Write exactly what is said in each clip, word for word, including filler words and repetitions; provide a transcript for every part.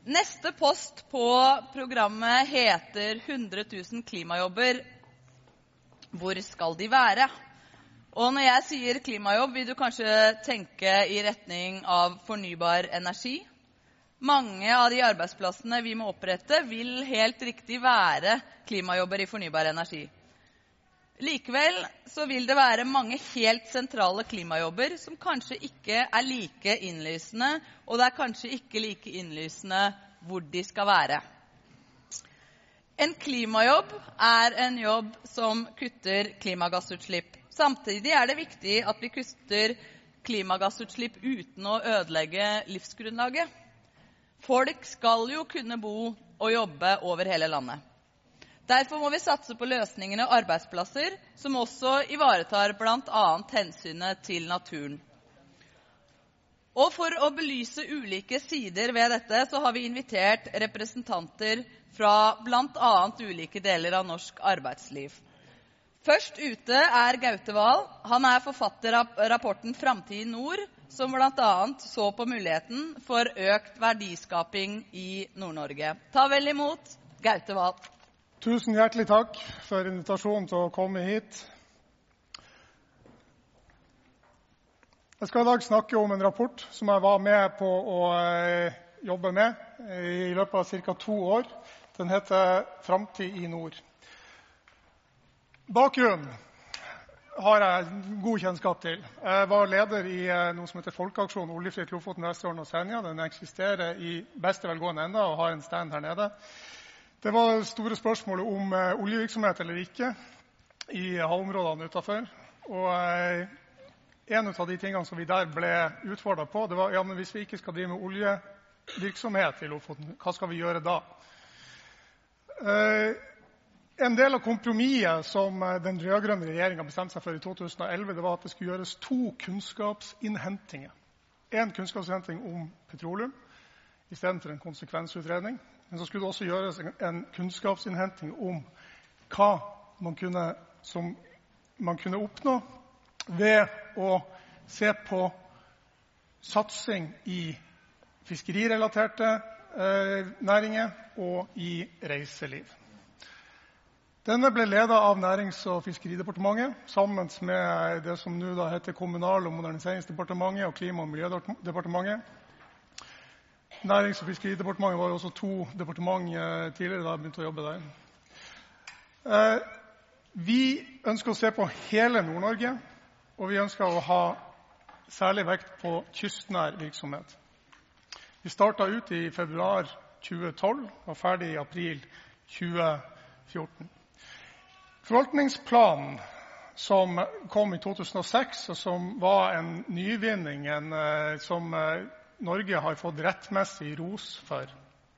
Neste post på programmet heter hundre tusen klimajobber. Hvor skal de være? Og når jeg sier klimajobb, vil du kanskje tenke i retning av fornybar energi. Mange av de arbeidsplassene vi må opprette vil helt riktig være klimajobber i fornybar energi. Likevel så vil det være mange helt sentrale klimajobber som kanskje ikke er like innlysende, og det er kanskje ikke like innlysende hvor de skal være. En klimajobb er en jobb som kutter klimagassutslipp. Samtidig er det viktig at vi kutter klimagassutslipp uten å ødelegge livsgrunnlaget. Folk skal jo kunne bo og jobbe over hele landet. Derfor må vi satse på løsningene og arbeidsplasser som også ivaretar blant annet hensynet til naturen. Og for å belyse ulike sider ved dette, så har vi invitert representanter fra blant annet ulike deler av norsk arbeidsliv. Først ute er Gaute Wahl. Han er forfatter av rapporten Framtid i Nord, som blant annet så på muligheten for økt verdiskaping i Nord-Norge. Ta vel imot Gaute Wahl. Tusen hjertelig takk for invitasjonen til å komme hit. Jeg skal i dag snakke om en rapport som jeg var med på å jobbe med i løpet av cirka to år. Den heter Framtid i Nord. Bakgrunnen har jeg god kjennskap til. Jeg var leder i noe som heter Folkeaksjon Oljefritt Lofoten, Vesterålen og Senja. Den eksisterer i beste velgående enda og har en stand her nede. Det var store spørsmålet om oljevirksomhet eller ikke i havområdene utenfor. Og en av de tingene som vi der ble utfordret på, det var, ja, men hvis vi ikke skal drive med oljevirksomhet i Lofoten, hva skal vi gjøre da? En del av kompromisset som den rødgrønne regjeringen bestemte seg for i to tusen og elleve, det var at det skulle gjøres to kunnskapsinnhentinger. En kunnskapsinnhenting om petroleum, i stedet for en konsekvensutredning. Men så skulle det også gjøres en kunnskapsinnhenting om hva man kunne, som man kunne oppnå ved å se på satsing i fiskerirelaterte eh, næringer og i reiseliv. Denne ble ledet av Nærings- og fiskeridepartementet, sammen med det som nå da heter Kommunal- og moderniseringsdepartementet og Klima- og miljødepartementet. Nærings- og fiskeridepartementet var jo også to departement tidligere da jeg begynte å jobbe der. Vi ønsker å se på hele Nord-Norge, og vi ønsker å ha særlig vekt på kystnær virksomhet. Vi startet ut i februar tjue tolv og var ferdig i april tjue fjorten. Forvaltningsplanen som kom i to tusen og seks, og som var en nyvinning, en, som Norge har fått rettmessig ros for,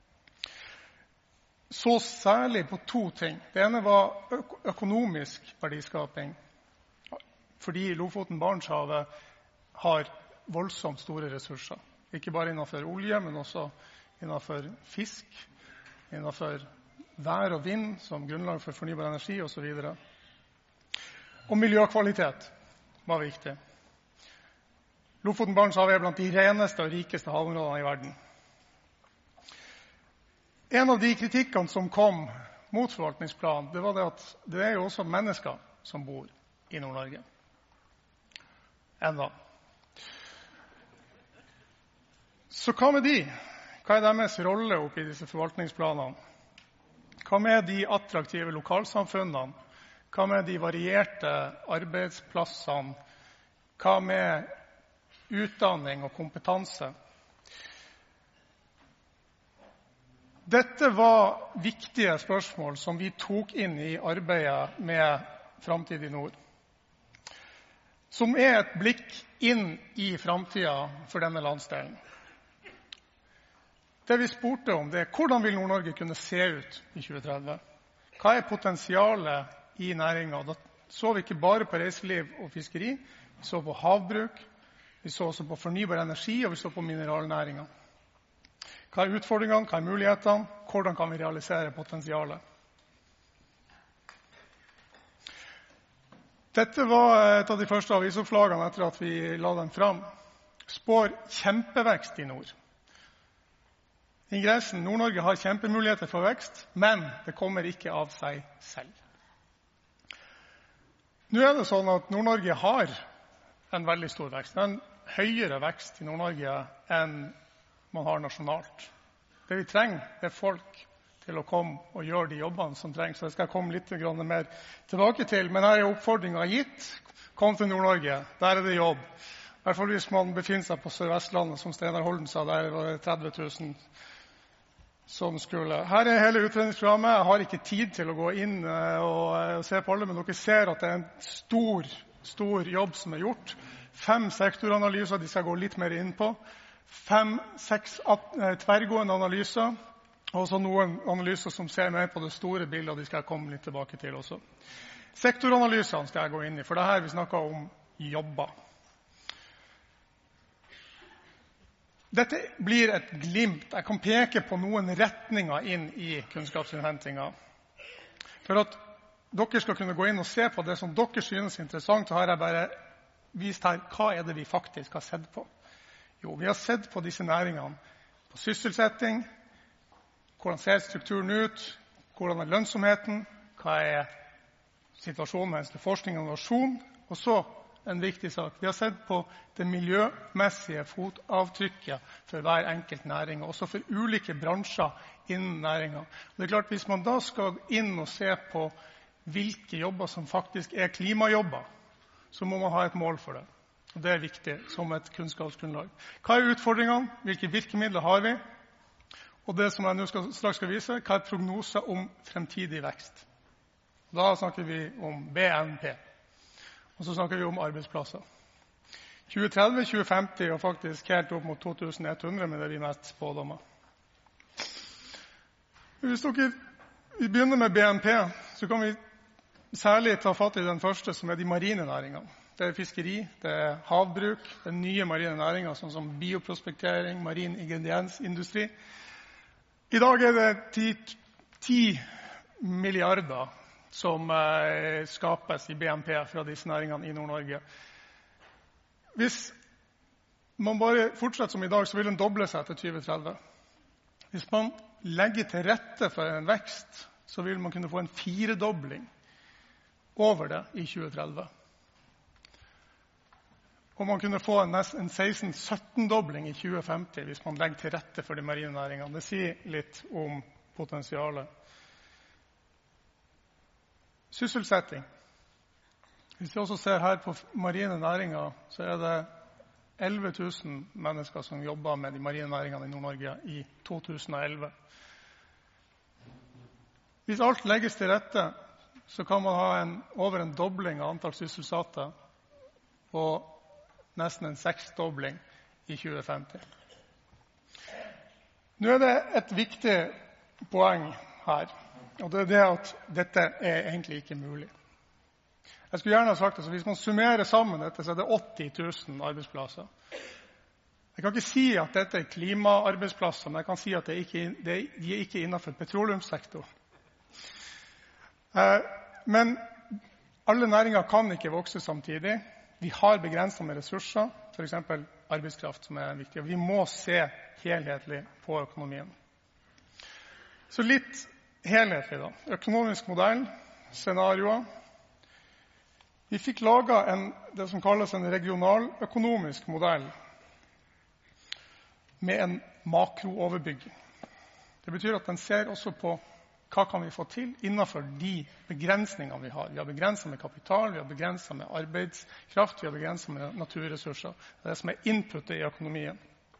så særlig på to ting. Det ene var økonomisk verdiskaping, fordi Lofoten-Barentshavet har voldsomt store ressurser. Ikke bare innenfor olje, men også innenfor fisk, innenfor vær og vind som grunnlag for fornybar energi og så videre. Og miljøkvalitet var viktig. Lofoten-Barentshavet er blant de reneste og rikeste havområdene i verden. En av de kritikkene som kom mot forvaltningsplanen, det var det at det er jo også mennesker som bor i Nord-Norge. Enda. Så hva med de? Hva er deres rolle oppi disse forvaltningsplanene? Hva med de attraktive lokalsamfunnene? Hva med de varierte arbeidsplassene? Hva med utdanning og kompetanse? Dette var viktige spørsmål som vi tok inn i arbeidet med Framtid i Nord, som er et blikk inn i framtiden for denne landsdelen. Det vi spurte om, det er hvordan vil Nord-Norge kunne se ut i tjue tretti? Hva er potensialet i næringen? Da så vi ikke bare på reiseliv og fiskeri, vi så på havbruk, vi så også på fornybar energi, og vi så på mineralnæringen. Hva er utfordringene, hva er mulighetene, hvordan kan vi realisere potensialet? Dette var et av de første avisoppslagene etter at vi la den fram. Spår kjempevekst i nord. Ingressen, Nord-Norge har kjempemuligheter for vekst, men det kommer ikke av seg selv. Nå er det sånn at Nord-Norge har en veldig stor vekst. Det er en høyere vekst i Nord-Norge enn man har nasjonalt. Det vi trenger er folk til å komme og gjøre de jobbene som trengs. Så jeg skal komme litt mer tilbake til. Men her er oppfordringen gitt. Kom til Nord-Norge. Der er det jobb. I hvert fall hvis man befinner seg på Sør-Vestlandet, som Steinar Holden sa, der var det tretti tusen som skulle. Her er hele utredningsprogrammet. Jeg har ikke tid til å gå inn og, og se på alle, men dere ser at det er en stor, stor jobb som er gjort. Fem sektoranalyser, de skal gå litt mer inn på. Fem, seks tverrgående analyser, og så noen analyser som ser mer på det store bildet, og de skal jeg komme litt tilbake til også. Sektoranalysene skal jeg gå inn i, for det er her vi snakker om jobber. Dette blir et glimt. Jeg kan peke på noen retninger inn i kunnskapsinnhentingen. For at dere skal kunne gå inn og se på det som dere synes er interessant, så har jeg bare vist her hva er det vi faktisk har sett på. Jo, vi har sett på disse næringene, på sysselsetting, hvordan ser strukturen ut, hvordan er lønnsomheten, hva er situasjonen med forskning og innovasjon, og så en viktig sak. Vi har sett på det miljømessige fotavtrykket for hver enkelt næring, og også for ulike bransjer innen næringen. Det er klart, hvis man da skal inn og se på hvilke jobber som faktisk er klimajobber, så må man ha et mål for det. Og det er viktig som et kunnskapsgrunnlag. Hva er utfordringene? Hvilke virkemidler har vi? Og det som jeg nå skal, straks skal vise, hva er prognoser om fremtidig vekst? Da snakker vi om B N P. Og så snakker vi om arbeidsplasser. tjue tretti, tjue femti og faktisk helt opp mot to tusen ett hundre med det vi mest spådommer. Hvis dere vi begynner med B N P, så kan vi særlig ta fatt i den første, som er de marine næringene. Det er fiskeri, det er havbruk, det er nye marine næringer, sånn som bioprospektering, marin ingrediensindustri. I dag er det ti milliarder som eh, skapes i B N P fra disse næringene i Nord-Norge. Hvis man bare fortsetter som i dag, så vil den doble seg til tjue tretti. Hvis man legger til rette for en vekst, så vil man kunne få en firedobling over det i tjue tretti. Og man kunne få en, en seksten sytten dobling i tjue femti hvis man legger til rette for de marine næringene. Det sier litt om potensialet. Sysselsetting. Hvis vi også ser her på marine næringer, så er det elleve tusen mennesker som jobber med de marine næringene i Nord-Norge i to tusen og elleve. Hvis alt legges til rette, så kan man ha en, over en dobling av antall sysselsatte og nesten en seksdobling i tjue femti. Nå er det et viktig poeng her, og det er det at dette er egentlig ikke mulig. Jeg skulle gjerne ha sagt det, så hvis man summerer sammen dette, så er det åtti tusen arbeidsplasser. Jeg kan ikke si at dette er klimaarbeidsplasser, men jeg kan si at det ikke, det er ikke innenfor petroleumssektoren. Men alle næringer kan ikke vokse samtidig. Vi har begrenset med ressurser, for eksempel arbeidskraft, som er viktig. Og vi må se helhetlig på økonomien. Så litt helhetlig da. Økonomisk modell, scenarioer. Vi fikk laget en, det som kalles en regionaløkonomisk modell med en makrooverbygging. Det betyr at den ser også på hva kan vi få til innenfor de begrensningene vi har. Vi har begrenset med kapital, vi har begrenset med arbeidskraft, vi har begrenset med naturressurser. Det er det som er inputet i økonomien.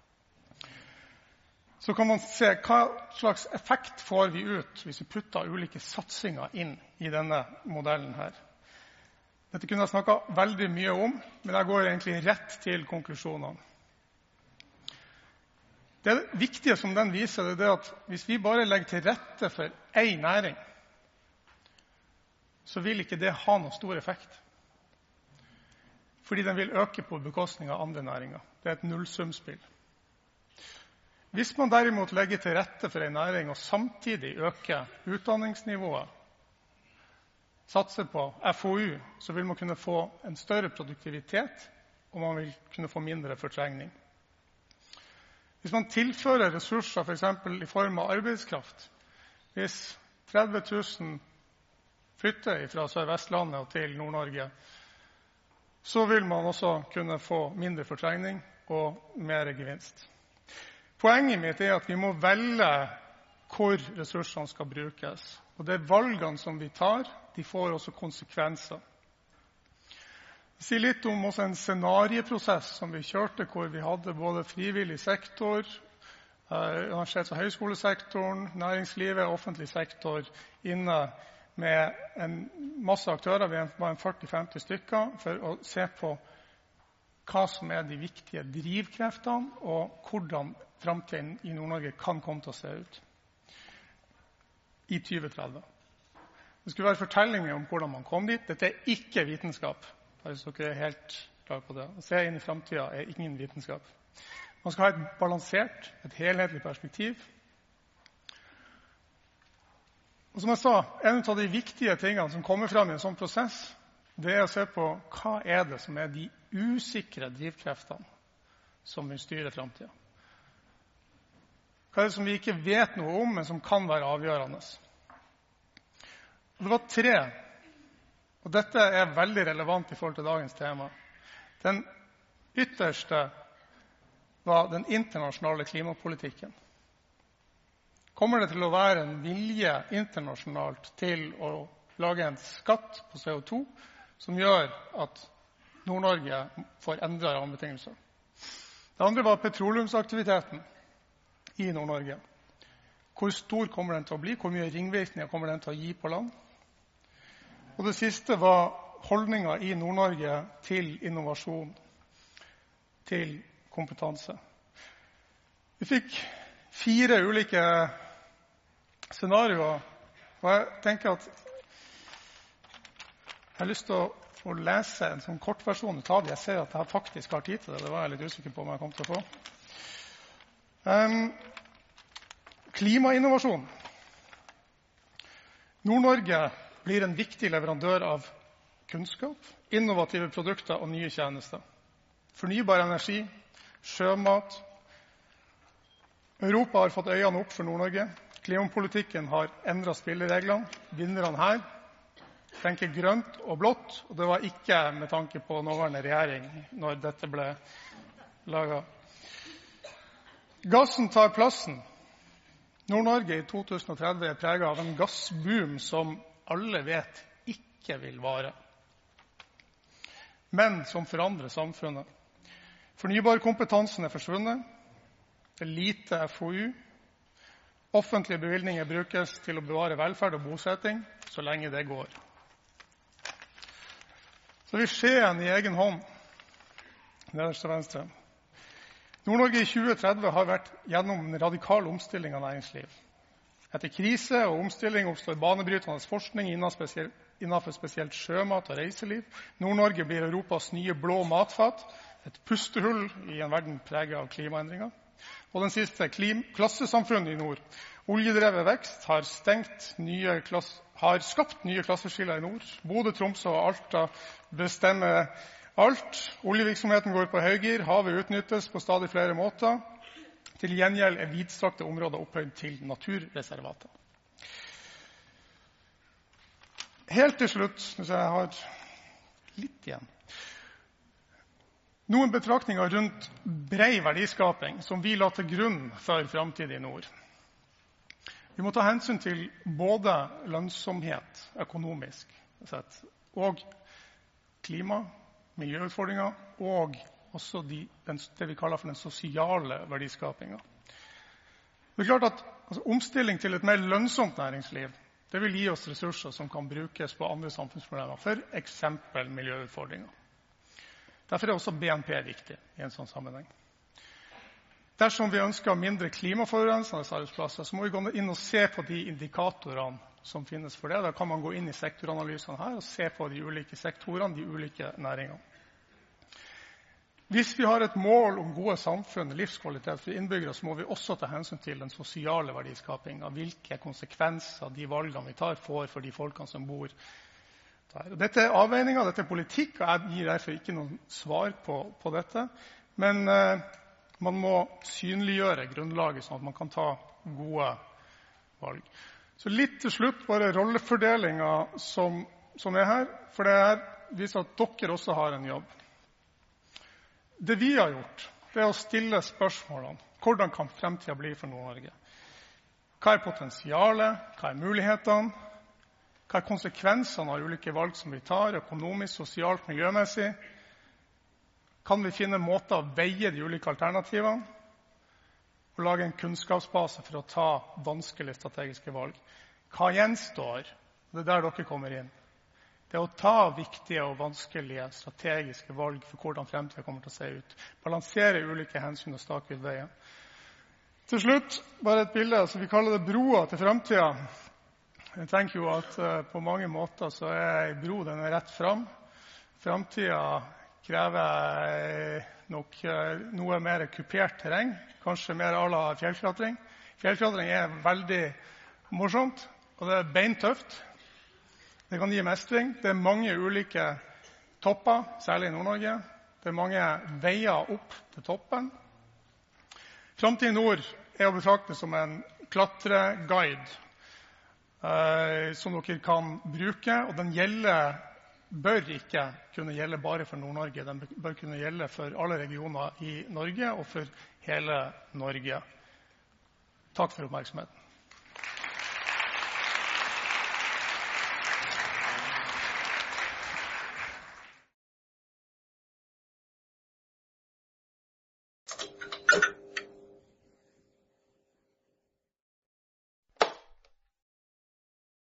Så kan man se hva slags effekt får vi ut hvis vi putter ulike satsinger inn i denne modellen her. Dette kunne jeg snakket veldig mye om, men jeg går egentlig rett til konklusjonene. Det viktige som den viser, det er at hvis vi bare legger til rette for en næring, så vil ikke det ha noen stor effekt. Fordi den vil øke på bekostning av andre næringer. Det er et nullsumspill. Hvis man derimot legger til rette for en næring og samtidig øker utdanningsnivået, satser på F O U, så vil man kunne få en større produktivitet, og man vil kunne få mindre fortrengning. Hvis man tilfører ressurser, for eksempel i form av arbeidskraft, hvis tretti tusen flytter fra Sør-Vestlandet til Nord-Norge, så vil man også kunne få mindre fortrengning og mer gevinst. Poenget mitt er at vi må velge hvor ressursene skal brukes. Og det valgene som vi tar, de får også konsekvenser. Jeg sier litt om også en scenarieprosess som vi kjørte, hvor vi hadde både frivillig sektor, universitets- og høyskolesektoren, næringslivet og offentlig sektor inne med en masse aktører. Vi var en førti til femti stykker for å se på hva som er de viktige drivkreftene, og hvordan fremtiden i Nord-Norge kan komme til å se ut i tjue tretti. Det skulle være fortellinger om hvordan man kom dit. Dette er ikke vitenskap. Hvis dere er helt klare på det. Å se inn i fremtiden er ingen vitenskap. Man skal ha et balansert, et helhetlig perspektiv. Og som jeg sa, en av de viktige tingene som kommer frem i en sånn prosess, det er å se på hva er det som er de usikre drivkreftene som vil styre fremtiden. Hva er det som vi ikke vet noe om, men som kan være avgjørende? Og det var tre, og dette er veldig relevant i forhold til dagens tema. Den ytterste var den internasjonale klimapolitikken. Kommer det til å være en vilje internasjonalt til å lage en skatt på C O to som gjør at Nord-Norge får endret rammebetingelser? Det andre var petroleumsaktiviteten i Nord-Norge. Hvor stor kommer den til å bli? Hvor mye ringvirkninger kommer den til å gi på land? Og det siste var holdninger i Nord-Norge til innovasjon, til kompetanse. Vi fikk fire ulike scenarioer, og jeg tenker at jeg har lyst til å, å lese en sånn kortversjon av det. Jeg ser at jeg faktisk har tid til det. Det var jeg litt usikker på om jeg kom til å få. Um, klimainnovasjon. Nord-Norge blir en viktig leverandør av kunnskap, innovative produkter og nye tjenester. Fornybar energi, sjømat. Europa har fått øynene opp for Nord-Norge. Klimapolitikken har endret spillereglene. Vinnerne her tenker grønt og blått, og det var ikke med tanke på nåværende regjering når dette ble laget. Gassen tar plassen. Nord-Norge i to tusen og tretti er preget av en gassboom som alle vet ikke vil vare, men som forandrer samfunnet. Fornybarkompetansen er forsvunnet. Det er lite F O U. Offentlige bevilgninger brukes til å bevare velferd og bosetting så lenge det går. Så vi ser en i egen hånd, nederst til venstre. Nord-Norge i tjue tretti har vært gjennom en radikal omstilling av næringsliv. Etter krise og omstilling oppstår banebrytende forskning innenfor spesielt sjømat og reiseliv. Nord-Norge blir Europas nye blå matfat, et pustehull i en verden preget av klimaendringer. Og den siste, klassesamfunnet i nord. Oljedrevet vekst har, nye klass, har skapt nye klasseskiller i nord. Bodø, Tromsø og Alta bestemmer alt. Oljevirksomheten går på høygir, havet utnyttes på stadig flere måter. Til gjengjeld er vidstrakte områder opphøyd til naturreservater. Helt til slutt, hvis jeg har litt igjen, noen betraktninger rundt brei verdiskaping som vi la til grunn for fremtiden i nord. Vi må ta hensyn til både lønnsomhet økonomisk sett, og klima, miljøutfordringer, og også de, den, det vi kaller for den sosiale verdiskapingen. Det er klart at altså, omstilling til et mer lønnsomt næringsliv, det vil gi oss ressurser som kan brukes på andre samfunnsproblemer, for eksempel miljøutfordringer. Derfor er også B N P viktig i en sånn sammenheng. Dersom vi ønsker mindre klimaforurensende arbeidsplasser, så må vi gå inn og se på de indikatorene som finnes for det. Da kan man gå inn i sektoranalysene her og se på de ulike sektorene, de ulike næringene. Hvis vi har et mål om gode samfunn, livskvalitet for innbyggere, så må vi også ta hensyn til den sosiale verdiskapingen, av hvilke konsekvenser de valgene vi tar får for de folkene som bor der. Dette er avveininger, dette er politikk, og jeg gir derfor ikke noen svar på, på dette. Men, Man må synliggjøre grunnlaget, sånn at man kan ta gode valg. Så litt til slutt bare rollefordelingen som, som er her, for det her viser at dere også har en jobb. Det vi har gjort, det er å stille spørsmålene. Hvordan kan fremtiden bli for Nord-Norge? Hva er potensialet? Hva er mulighetene? Hva er konsekvensene av ulike valg som vi tar, økonomisk, sosialt, miljømessig? Kan vi finne måter å veie de ulike alternativene og lage en kunnskapsbase for å ta vanskelige strategiske valg? Hva gjenstår? Det er der dere kommer inn. Det er å ta viktige og vanskelige strategiske valg for hvordan fremtiden kommer til å se ut. Balansere ulike hensyn og stake ut veien. Til slutt, bare et bilde. Altså, vi kaller det broa til fremtiden. Jeg tenker jo at uh, på mange måter så er en bro den er rett fram. Fremtiden krever nok uh, noe mer kupert terreng. Kanskje mer à la fjellklatring. Fjellklatring er veldig morsomt, og det er beintøft. Det kan gi mestring. Det er mange ulike topper, særlig i Nord-Norge. Det er mange veier opp til toppen. Fremtiden i nord er å betrakte som en klatreguide eh, som dere kan bruke, og den gjelder, bør ikke kunne gjelde bare for Nord-Norge. Den bør kunne gjelde for alle regioner i Norge og for hele Norge. Takk for oppmerksomheten.